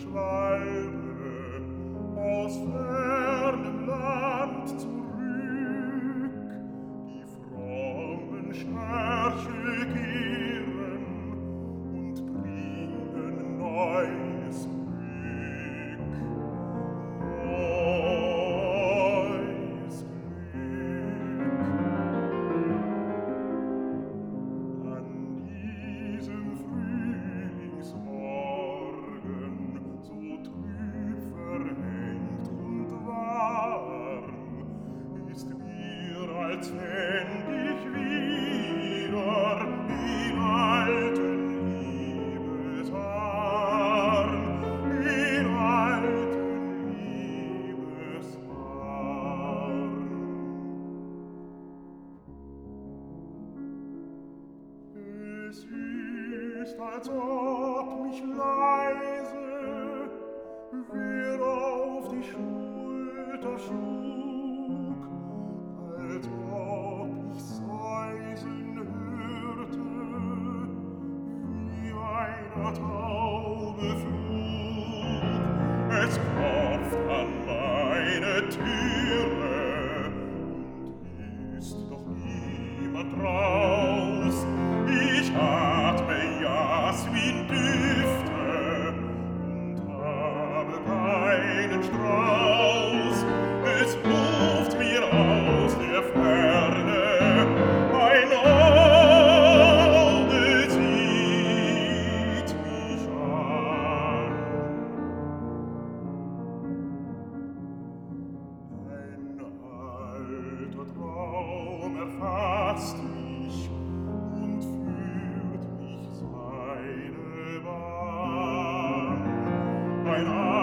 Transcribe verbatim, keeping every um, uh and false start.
Schwalbe aus fernem Land zurück. Die frommen Störche kehren und bringen neues Glück. Neues Glück. An diesem Frühlingsmorgen, so trüb verhängt und warm, ist mir, als fänd ich wieder den alten Liebesarm, den alten Liebesarm. Es ist, als ob mich leise wer auf die Schulter schlug, als ob ich säuseln hörte, wie einer Taube Flug. Es klopft an meine Türe und ist doch niemand raus. Ich atme Jasmindüfte und habe keinen Strauß. Es ruft mir aus der Ferne, ein Auge sieht mich an. Ein alter Traum erfasst mich und führt mich seine Bahn. Ein